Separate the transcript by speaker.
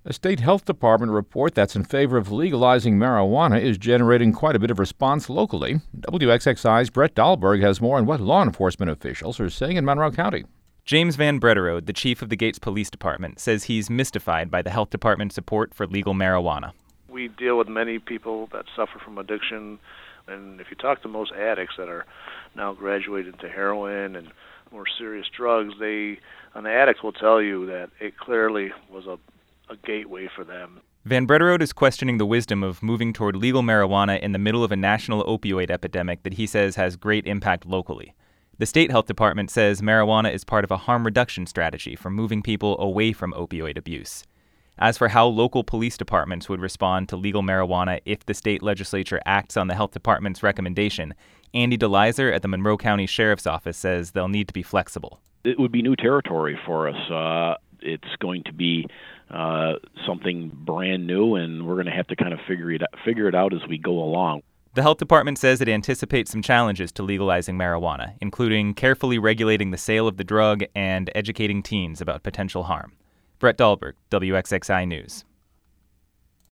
Speaker 1: A state health department report that's in favor of legalizing marijuana is generating quite a bit of response locally. WXXI's Brett Dahlberg has more on what law enforcement officials are saying in Monroe County.
Speaker 2: James Van Brederode, the chief of the Gates Police Department, says he's mystified by the health department's support for legal marijuana.
Speaker 3: We deal with many people that suffer from addiction, and if you talk to most addicts that are now graduated to heroin and more serious drugs, the addicts will tell you that it clearly was a gateway for them.
Speaker 2: Van Brederode is questioning the wisdom of moving toward legal marijuana in the middle of a national opioid epidemic that he says has great impact locally. The state health department says marijuana is part of a harm reduction strategy for moving people away from opioid abuse. As for how local police departments would respond to legal marijuana if the state legislature acts on the health department's recommendation, Andy DeLizer at the Monroe County Sheriff's Office says they'll need to be flexible.
Speaker 4: It would be new territory for us. It's going to be something brand new, and we're going to have to kind of figure it out as we go along.
Speaker 2: The health department says it anticipates some challenges to legalizing marijuana, including carefully regulating the sale of the drug and educating teens about potential harm. Brett Dahlberg, WXXI News.